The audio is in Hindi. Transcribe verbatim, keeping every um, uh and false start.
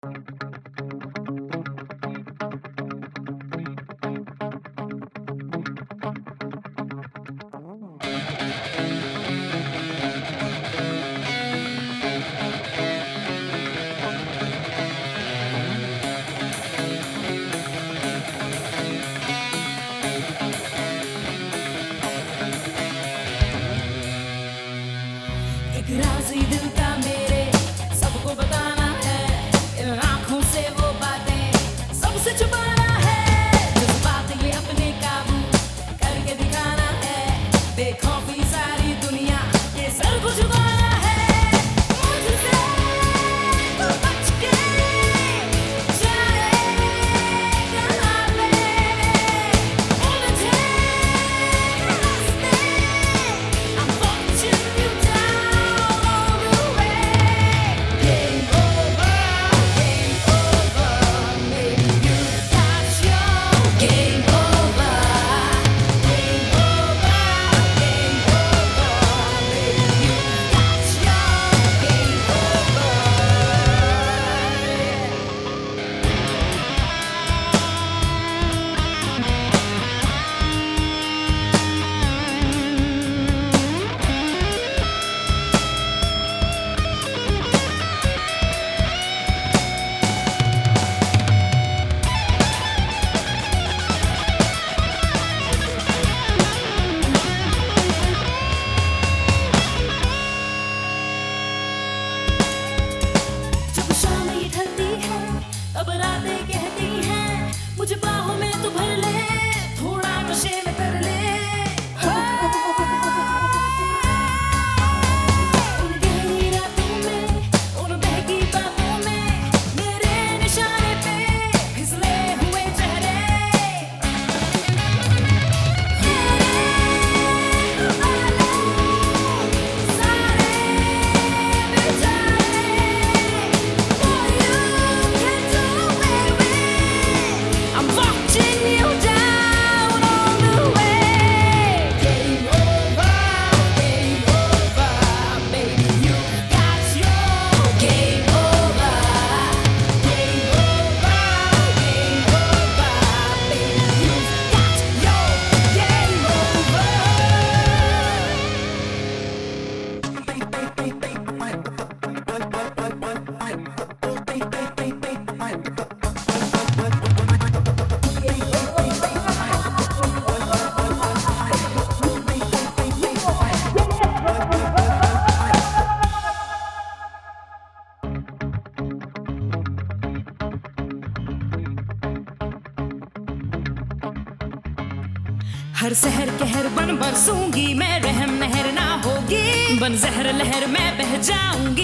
एक राज़ ही दिल का मेरे सबको बताना है, इन आँखों से वो बातें सबसे छुपाना है। जज्बात ये अपने काबू करके दिखाना है, बेखौफी सारी दुनिया के सर को झुकाना है। मुझसे तू बच के जाए कहाँ पे, उलझे रास्ते I'm watching you down all the way. Game over, game over, maybe you've got your game over. Game over, game over, maybe you've got your game over. जब शाम ये ढलती है तब रातें कहती हैं, मुझे बाहों में तू भर ले, थोड़ा नशे में कर ले। उन गहरी रातों में, उन बहकी बातों में, मेरे निशाने पे फिसले हुए चेहरे, तेरे वाले सारे बेचारे। I'm watching you down all the way. Game over, game over, baby you've got your game over. Game over, game over, baby you've got your game over. हर सहर कहर बन बरसूंगी मैं, रहम नहर ना होगी, बन जहर लहर मैं बह जाऊंगी।